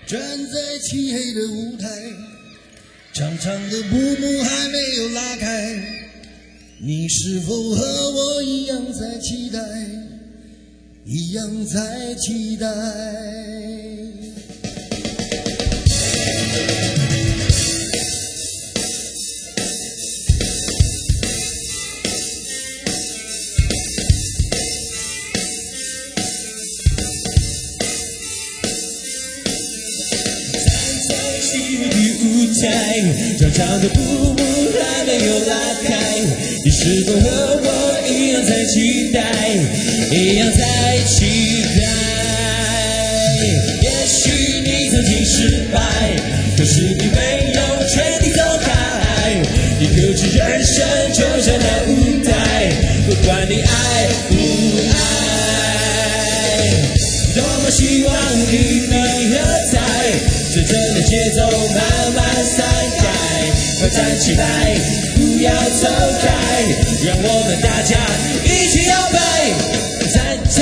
站在漆黑的舞台，长长的布幕还没有拉开，你是否和我一样在期待，一样在期待？ 长长的布幕还没有拉开，你是否和我一样在期待，一样在期待？也许你曾经失败，可是你没有全力走开，你可知人生就像那舞台，不管你爱不爱，多么希望与你合在真正的节奏慢慢散开，快站起来，不要走开，让我们大家一起摇摆。